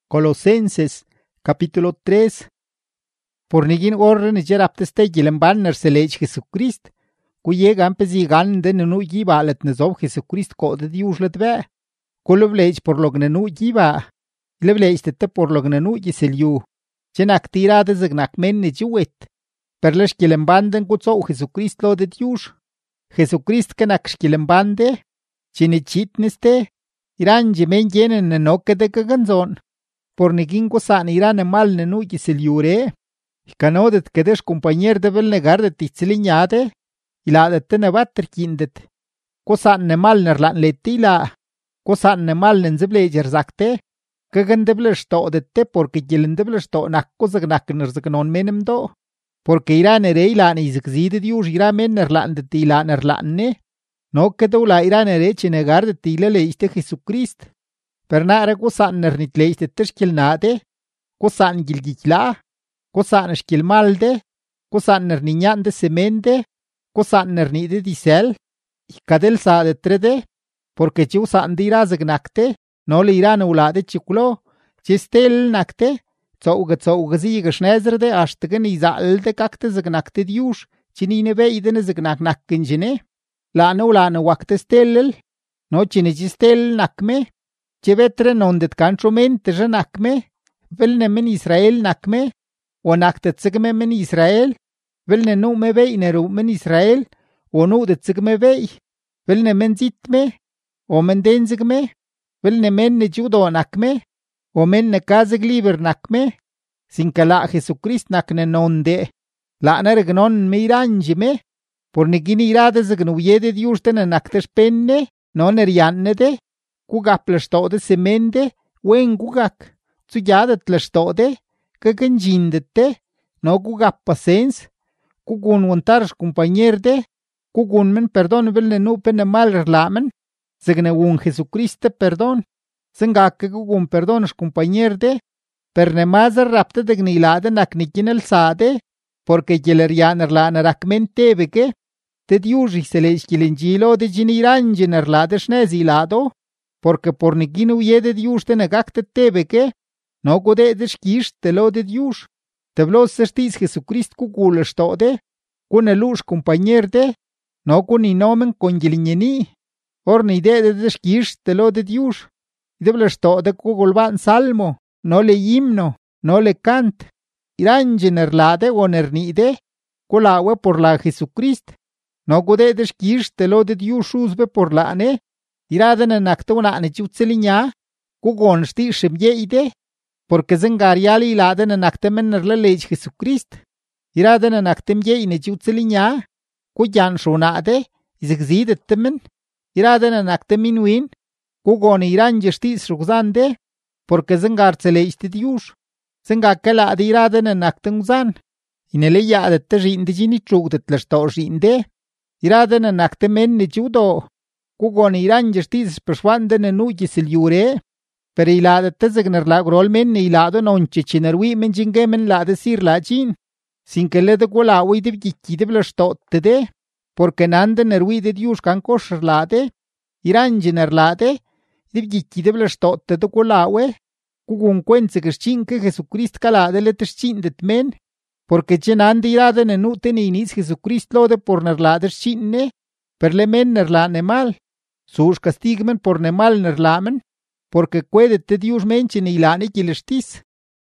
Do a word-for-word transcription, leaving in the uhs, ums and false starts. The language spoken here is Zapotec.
Colosenses, capítulo tres. Por nigin orren gerapteste gilemban nerselech Jesucrist, cuyegan pezigan de nenu giba let nezob Jesucrist ko de Dios let be. Kuloblech por log nenu giba, leblech te por log nenu giselyu. Chenak tira de zegnak men ne juwet. Perlesh gilemban den kutso Jesucrist lo de Dios. Jesucrist kenak gilemban de, chinichitneste, iran jemen jenen nenoke de kaganzon. Por nigin kusan iran mal nenu giseljure. Kanodet kedesh compañer de vel negar de titziliñade, ila de tenebatter kindet. Kusan ne mal nerlan letila, kusan ne mal nenzeblejer zakte, kagandeble sto de te porque gilendeble sto nakko zagnakener zagnon menem do. Porque iran ere ilan izgzide dius ira men nerlan de tila nerlan ne. No kedula iran ere chinegar de tila leiste Jesucrist. Pernare kusan nernit leiste teshkilnade, kusan gilgikla, kusan eshkilmalde, kusan nerniñande semende, kusan nernide disel, ikadel sa de trede, porque chi usan dira zagnakte, no le iran ulade chikulo, chistel nakte, zouge zouge zige schnezerde, ashtegen izalde kakte zagnakte dius, chinine veidene zagnak nakkinjine, lane ulane wakte stelel, no chine chistel nakme, Chevetre nondet kantromente je nakme, velne men Israel nakme, o nakte tsegme men Israel, velne nu me vei neru men Israel, o nu de tsegme vei, velne men zitme, o men denzigme, velne men ne judo nakme, o men ne kazeg liber nakme, sin que la Jesucrist nakne nonde, la nergnon me iranjime, por negini irades gnuye de Dios tene naktes penne, non eriannede, Kugap lestode semende, wen gugak, zujadet lestode, kaganjindete, no gugap pasens, kugun wantars compañerde, kugun men perdon velne nu pene mal relamen, segne un Jesucriste perdon, sengake kugun perdones compañerde, perne mazer rapte de gnilade naknikin el sade, porque gelerianer la narakmente beke, te diuji se le iskilingilo de ginirangener la de snezilado, porque por nigin huye de Dios te negacte tebe que, no gode de shkish te lo de Dios, te blos sestis Jesucrist kukul stode, kun elush compañer de, no kun inomen con giliñeni, or ni de de shkish te lo de Dios, de blestode kugulban salmo, no le himno, no le cant, irangener lade o nernide, kulawe por la Jesucrist, no gode de shkish te lo de Dios uzbe por la ne, Iraden nakte una ne jutselinya, kugon sti shimyeide, porque zengariali iladen nakte mennerle lej Jesucrist. Iraden nakte mye ne jutselinya, kujan shonade, izgzide temen. Iraden nakte minuin, kugon iranje sti shrugzande, porque zengartsele isti dius. Zengakela de iraden nakte uzan. Inele yade te jinde jini trugdet lesto jinde. Iraden nakte men ne judo. Kugon iranjes tis perswanden en uji siljure, per ilade tezegner la grolmen ne ilado non chichinerwi men jingemen la de sir la chin, sin que le de golawi de giki de blastotte de, porque nande nerwi de dius kan kosher lade, iranjener lade, de giki de blastotte de golawe, kugon kwense geschin que Jesucrist kalade le teschindet men, porque chenande irade ne nuten inis Jesucrist lo de porner lade schinne, per le men nerlane mal. Sus castigmen por ne mal nerlamen, porque cuede te Dios menchen ilane gilestis.